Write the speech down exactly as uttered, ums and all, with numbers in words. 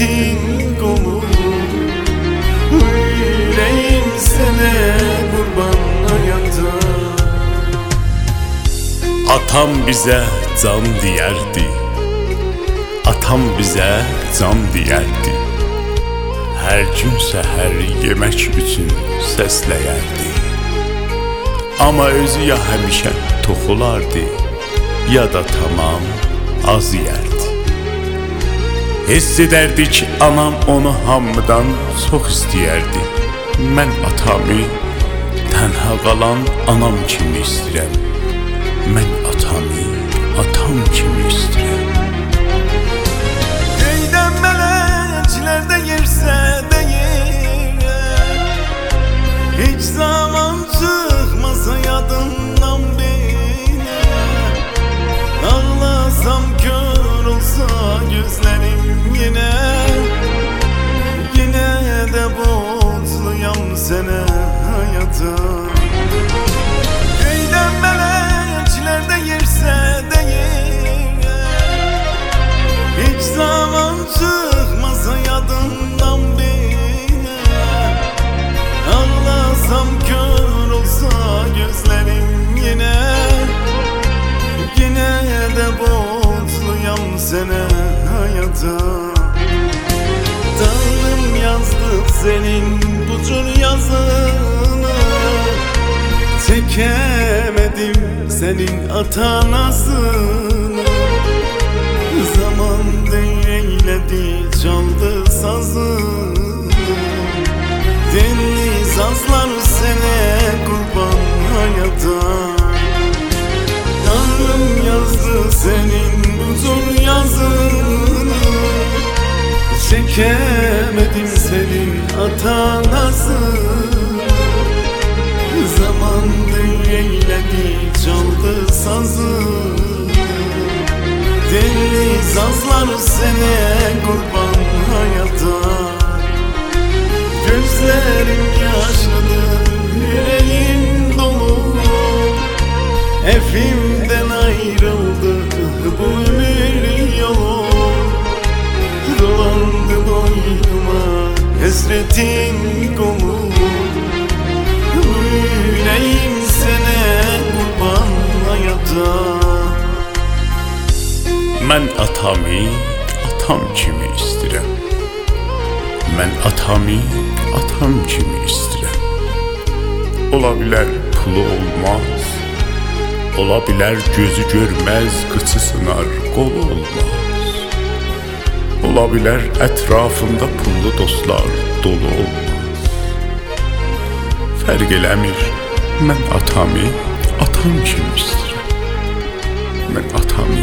Həsrətin qolu Ürəyim sənə qurban hayata. Atam bizə can deyərdi, atam bizə can deyərdi. Hər gün səhər yemək üçün səsləyərdi. Amma özü ya həmişə toxulardı, ya da tamam az yerdi. Hiss edərdi ki, anam onu hamıdan çox istəyərdi. Mən atamı tənha qalan anam kimi istəyirəm. Mən atamı atam kimi istəyirəm. Göydən mələklər də yersə deyirəm, heç zaman çıxmasa yadımdan belə. Ağlasam kör olsa gözlərim yenə, yenə də borcluyam sənə hayata. Göydən mələklər də yersə deyirəm, heç zaman çıxmasa yadımdan belə. Ağlasam kör olsa gözlərim yenə, yenə də borcluyam sənə hayata. Tanrım yazdı senin bu cür yazını, çekemedim senin atanasını. Zaman değeyledi çaldı sazını, deniz azlar sene kurban hayata. Tanrım yazdı senin bu zor yazını, çekemedim senin atanasını. Zaman eyledi çaldı sazını, deniz azlar sene kurban hayata. Gözlerim yaşlıdır, yüreğim dolu, evimden ayrıldı bu ömür yolu. Dolandı boynuma hasretin kolu, yüreğim sene kurban hayata. Mən atamı atam kimi istəyirəm. Mən atamı atam kimi istəyirəm. Ola bilər pulu olmaz, ola bilər gözü görməz, qıçı sınar, qolu olmaz. Ola bilər ətrafında pullu dostlar dolu olmaz. Fərq eləmir, mən atamı atam kimi istəyirəm. Mən atamı